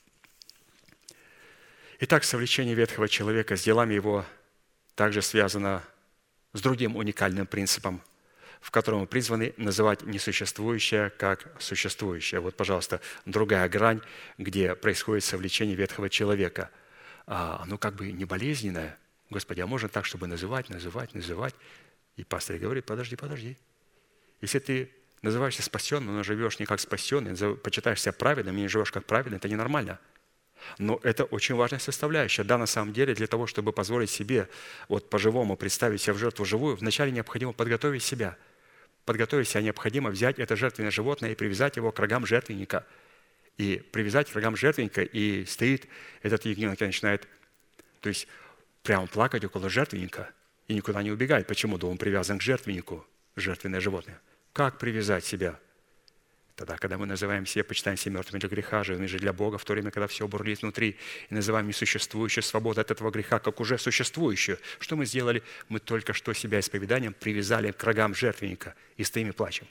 Итак, совлечение ветхого человека с делами его также связано с другим уникальным принципом, в котором мы призваны называть несуществующее как существующее. Вот, пожалуйста, другая грань, где происходит совлечение ветхого человека. а, оно как бы не болезненное. Господи, а можно так, чтобы называть, называть, называть? И пастор говорит, подожди, подожди. Если ты называешься спасенным, но живешь не как спасенный, почитаешь себя праведным и не живешь как праведный, это ненормально. Но это очень важная составляющая. Да, на самом деле, для того, чтобы позволить себе вот по-живому представить себя в жертву живую, вначале необходимо подготовить себя. Подготовить себя необходимо взять это жертвенное животное и привязать его к рогам жертвенника. И привязать к рогам жертвенника, и стоит этот ягненок и начинает, то есть прямо плакать около жертвенника и никуда не убегает. Почему? Да он привязан к жертвеннику, жертвенное животное. Как привязать себя? Тогда, когда мы называем себя, почитаем себя мертвыми для греха, живыми же для Бога, в то время, когда все бурлит внутри, и называем несуществующую свободу от этого греха, как уже существующую. Что мы сделали? Мы только что себя исповеданием привязали к рогам жертвенника и стоим и плачем.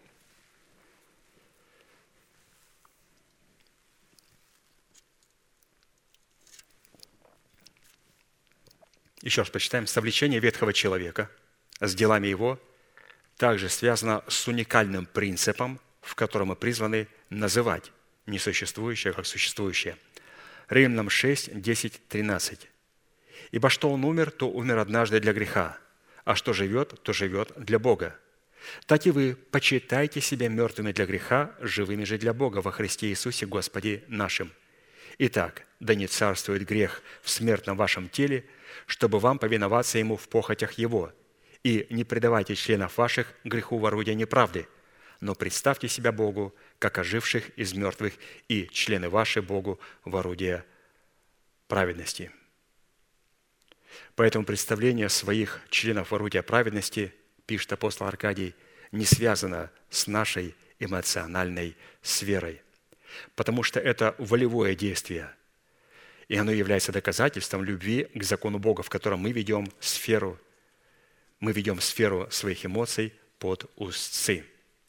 Еще раз почитаем. Совлечение ветхого человека с делами его также связано с уникальным принципом, в котором мы призваны называть несуществующее как существующее. Римлянам шесть, десять, тринадцать. «Ибо что он умер, то умер однажды для греха, а что живет, то живет для Бога. Так и вы почитайте себя мертвыми для греха, живыми же для Бога во Христе Иисусе Господе нашим. Итак, да не царствует грех в смертном вашем теле, чтобы вам повиноваться ему в похотях его, и не предавайте членов ваших греху в орудие неправды, но представьте себя Богу, как оживших из мертвых, и члены ваши Богу в орудие праведности». Поэтому представление своих членов в орудие праведности, пишет апостол Аркадий, не связано с нашей эмоциональной сферой, потому что это волевое действие, и оно является доказательством любви к закону Бога, в котором мы ведем сферу, мы ведем сферу своих эмоций под узцы.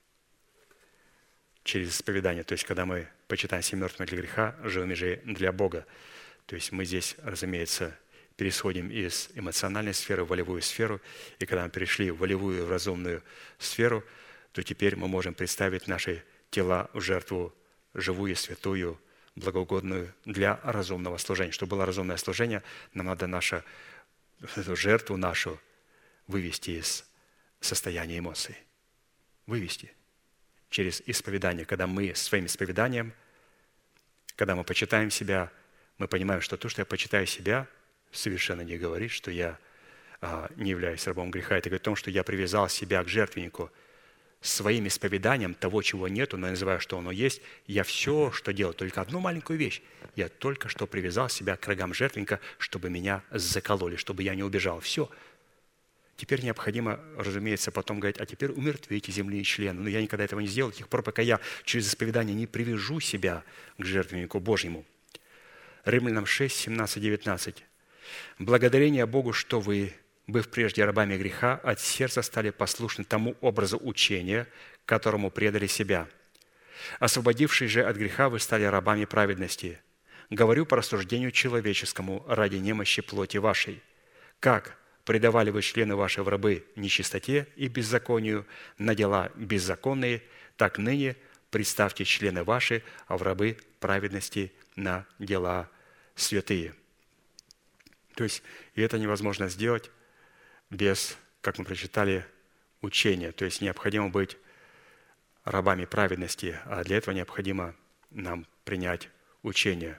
Через исповедание, то есть когда мы почитаем себя мертвыми для греха, живыми же для Бога. То есть мы здесь, разумеется, переходим из эмоциональной сферы в волевую сферу, и когда мы перешли в волевую, в разумную сферу, то теперь мы можем представить наши тела в жертву живую, святую, благоугодную для разумного служения. Чтобы было разумное служение, нам надо нашу эту жертву нашу вывести из состояния эмоций. Вывести. Через исповедание. Когда мы своим исповеданием, когда мы почитаем себя, мы понимаем, что то, что я почитаю себя, совершенно не говорит, что я а, не являюсь рабом греха. Это говорит о том, что я привязал себя к жертвеннику своим исповеданием того, чего нету, но я называю, что оно есть. Я все, что делаю, только одну маленькую вещь. Я только что привязал себя к рогам жертвенника, чтобы меня закололи, чтобы я не убежал. Все. Теперь необходимо, разумеется, потом говорить, а теперь умертвите земные члены. Но я никогда этого не сделал, до тех пор, пока я через исповедание не привяжу себя к жертвеннику Божьему. Римлянам шесть, семнадцать, девятнадцать. «Благодарение Богу, что вы, быв прежде рабами греха, от сердца стали послушны тому образу учения, которому предали себя. Освободившись же от греха, вы стали рабами праведности. Говорю по рассуждению человеческому ради немощи плоти вашей. Как предавали вы члены ваши в рабы нечистоте и беззаконию на дела беззаконные, так ныне представьте члены ваши в рабы праведности на дела святые». То есть, и это невозможно сделать без, как мы прочитали, учения. То есть, необходимо быть рабами праведности, а для этого необходимо нам принять учение.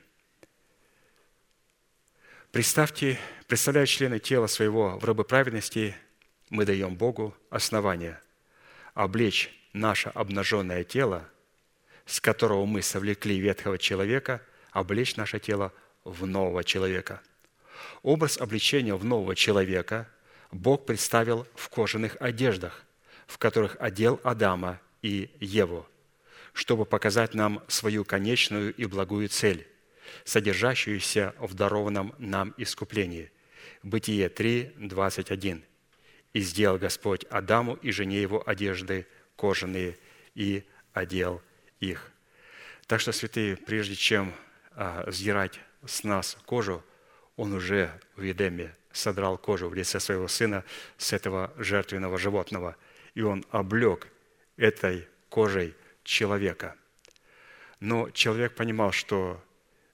Представьте, представляя члены тела своего в рабы праведности, мы даем Богу основание облечь наше обнаженное тело, с которого мы совлекли ветхого человека, облечь наше тело в нового человека. Образ облечения в нового человека Бог представил в кожаных одеждах, в которых одел Адама и Еву, чтобы показать нам свою конечную и благую цель, содержащуюся в дарованном нам искуплении. Бытие три, двадцать один. «И сделал Господь Адаму и жене его одежды кожаные, и одел их». Так что, святые, прежде чем а, сдирать с нас кожу, Он уже в Едеме содрал кожу в лице своего сына с этого жертвенного животного, и Он облег этой кожей человека. Но человек понимал, что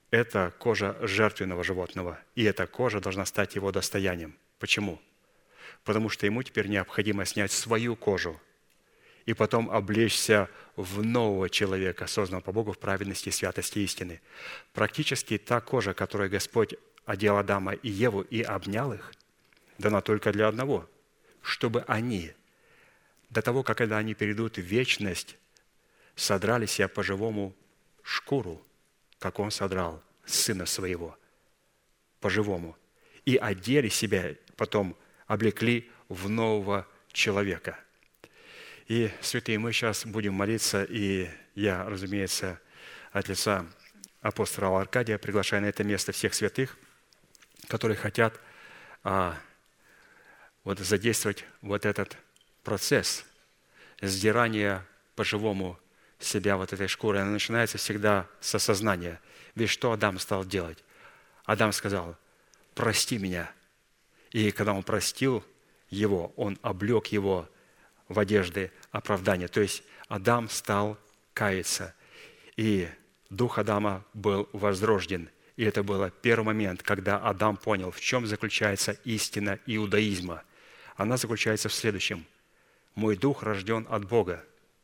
– это кожа жертвенного животного, и эта кожа должна стать его достоянием. Почему? Потому что ему теперь необходимо снять свою кожу и потом облечься в нового человека, созданного по Богу в праведности, святости истины. Практически та кожа, которой Господь одел Адама и Еву и обнял их, дана только для одного, чтобы они, до того, как когда они перейдут в вечность, содрали себя по-живому шкуру, как Он содрал Сына Своего, по-живому, и одели себя, потом облекли в нового человека. И, святые, мы сейчас будем молиться, и я, разумеется, от лица апостола Аркадия приглашаю на это место всех святых, которые хотят а, вот, задействовать вот этот процесс сдирания по-живому себя вот этой шкурой. Она начинается всегда с осознания. Ведь что Адам стал делать? Адам сказал: «Прости меня». И когда он простил его, он облег его в одежды оправдания. То есть Адам стал каяться, и дух Адама был возрожден. И это был первый момент, когда Адам понял, в чем заключается истина иудаизма. Она заключается в следующем: «Мой дух рожден от Бога».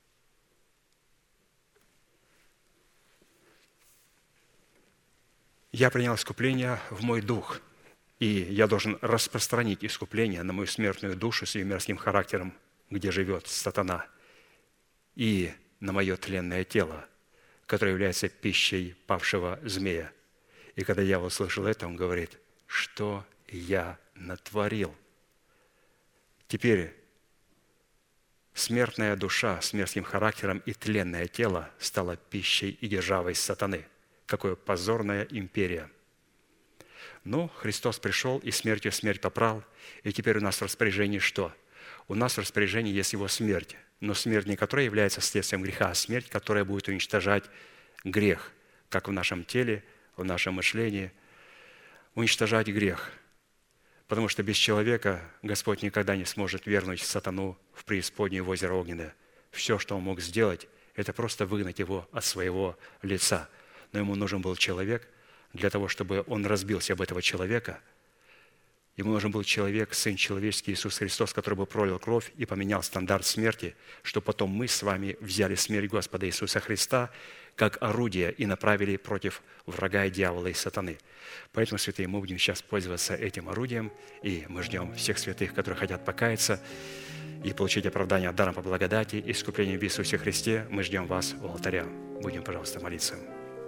Я принял искупление в мой дух, и я должен распространить искупление на мою смертную душу с ее мерзким характером, где живет сатана, и на мое тленное тело, которое является пищей павшего змея. И когда дьявол слышал это, он говорит: «Что я натворил?» Теперь смертная душа с мерзким характером и тленное тело стало пищей и державой сатаны. Какая позорная империя! Но Христос пришел и смертью смерть попрал, и теперь у нас в распоряжении что? У нас в распоряжении есть Его смерть, но смерть не которая является следствием греха, а смерть, которая будет уничтожать грех, как в нашем теле, в нашем мышлении, уничтожать грех. Потому что без человека Господь никогда не сможет вернуть сатану в преисподнее в озеро огненное. Все, что Он мог сделать, это просто выгнать его от своего лица. Но ему нужен был человек для того, чтобы он разбился об этого человека. Ему нужен был человек, Сын человеческий Иисус Христос, который бы пролил кровь и поменял стандарт смерти, чтобы потом мы с вами взяли смерть Господа Иисуса Христа как орудие и направили против врага и дьявола и сатаны. Поэтому, святые, мы будем сейчас пользоваться этим орудием, и мы ждем всех святых, которые хотят покаяться и получить оправдание даром по благодати, искуплением в Иисусе Христе. Мы ждем вас у алтаря. Будем, пожалуйста, молиться.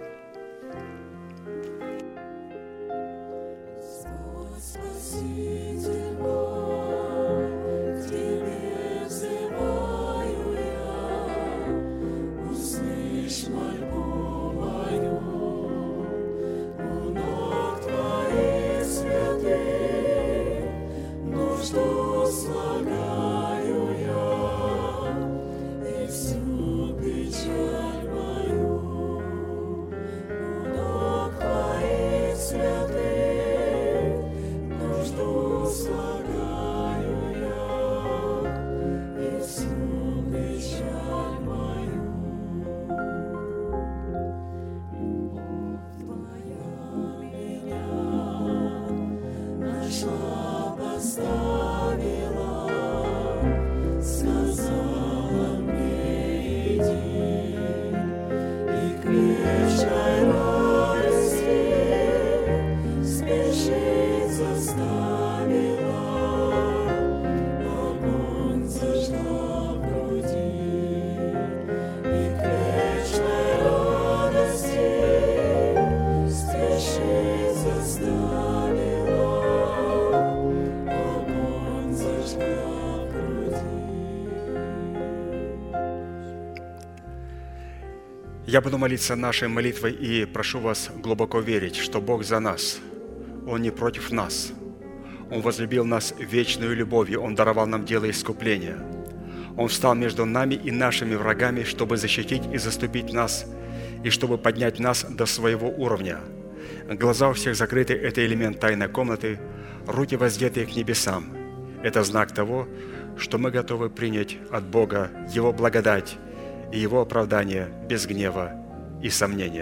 Я буду молиться нашей молитвой и прошу вас глубоко верить, что Бог за нас. Он не против нас. Он возлюбил нас вечную любовью. Он даровал нам дело искупления. Он встал между нами и нашими врагами, чтобы защитить и заступить нас, и чтобы поднять нас до своего уровня. Глаза у всех закрыты – это элемент тайной комнаты, руки воздетые к небесам. Это знак того, что мы готовы принять от Бога Его благодать и Его оправдание без гнева и сомнения.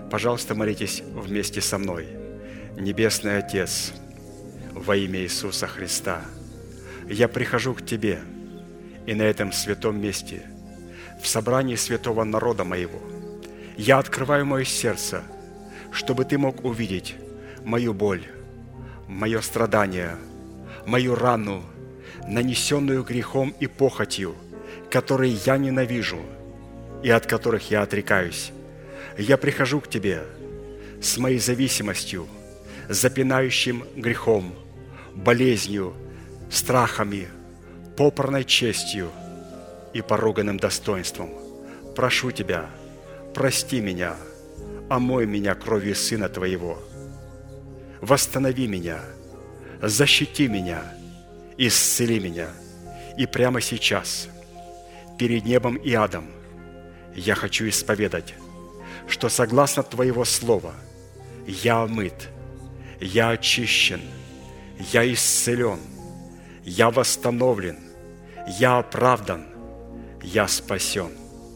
Пожалуйста, молитесь вместе со мной. Небесный Отец, во имя Иисуса Христа, я прихожу к Тебе и на этом святом месте, в собрании святого народа моего, я открываю мое сердце, чтобы Ты мог увидеть мою боль, мое страдание, мою рану, нанесенную грехом и похотью, которые я ненавижу и от которых я отрекаюсь. Я прихожу к Тебе с моей зависимостью, запинающим грехом, болезнью, страхами, попранной честью и поруганным достоинством. Прошу Тебя, прости меня, омой меня кровью Сына Твоего, восстанови меня, защити меня, исцели меня. И прямо сейчас, перед небом и адом, я хочу исповедать, что согласно Твоего Слова я омыт, я очищен, я исцелен, я восстановлен, я оправдан, я спасен.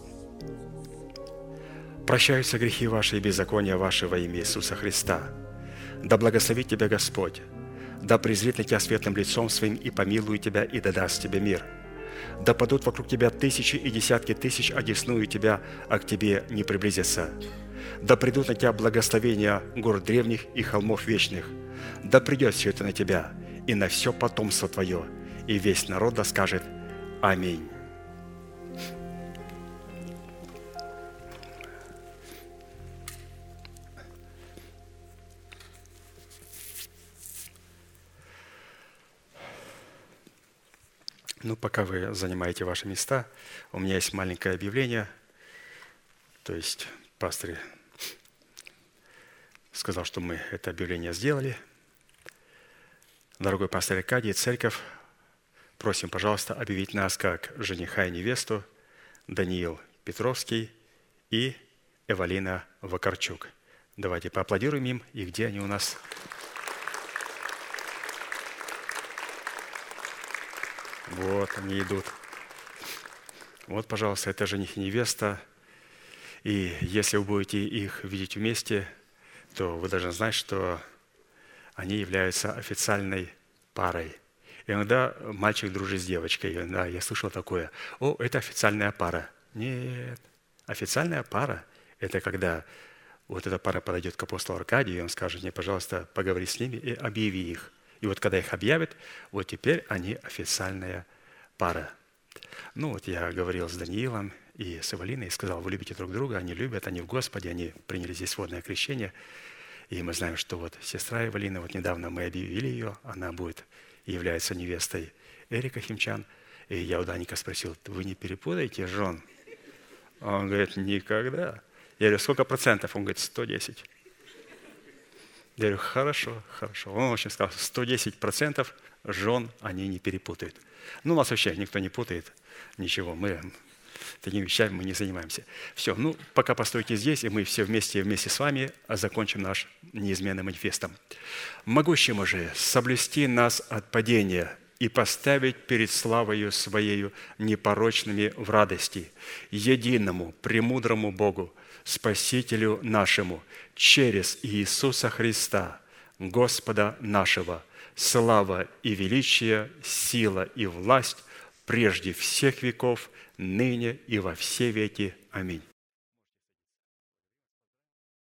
Прощаются грехи ваши и беззакония ваши во имя Иисуса Христа. Да благословит Тебя Господь, да презрит на Тебя светлым лицом Своим и помилует Тебя, и да даст Тебе мир. Да падут вокруг Тебя тысячи и десятки тысяч, одесную Тебя, а к Тебе не приблизятся. Да придут на Тебя благословения гор древних и холмов вечных. Да придет все это на Тебя и на все потомство Твое, и весь народ да скажет Аминь. Ну, пока вы занимаете ваши места, у меня есть маленькое объявление. То есть пастор сказал, что мы это объявление сделали. Дорогой пастор Аркадий, церковь, просим, пожалуйста, объявить нас как жениха и невесту Даниил Петровский и Эвалина Вакарчук. Давайте поаплодируем им, и где они у нас? Вот они идут. Вот, пожалуйста, это жених и невеста. И если вы будете их видеть вместе, то вы должны знать, что они являются официальной парой. И иногда мальчик дружит с девочкой. И иногда я слышал такое: «О, это официальная пара». Нет, официальная пара – это когда вот эта пара подойдет к апостолу Аркадию, и он скажет: «Мне, пожалуйста, поговори с ними и объяви их». И вот когда их объявят, вот теперь они официальная пара. Ну вот я говорил с Даниилом и с Эвалиной и сказал: вы любите друг друга, они любят, они в Господе, они приняли здесь водное крещение. И мы знаем, что вот сестра Эвалина, вот недавно мы объявили ее, она будет, является невестой Эрика Химчан. И я у Даника спросил: вы не перепутаете жен? Он говорит: никогда. Я говорю: сколько процентов? Он говорит: сто десять. Я говорю: хорошо, хорошо. Он очень сказал: сто десять процентов жен они не перепутают. Ну, у нас вообще никто не путает ничего. Мы такими вещами мы не занимаемся. Все, ну, пока постойте здесь, и мы все вместе, вместе с вами закончим наш неизменным манифестом. «Могущему же соблюсти нас от падения и поставить перед славою Своею непорочными в радости, единому, премудрому Богу, Спасителю нашему, через Иисуса Христа, Господа нашего, слава и величие, сила и власть прежде всех веков, ныне и во все веки. Аминь».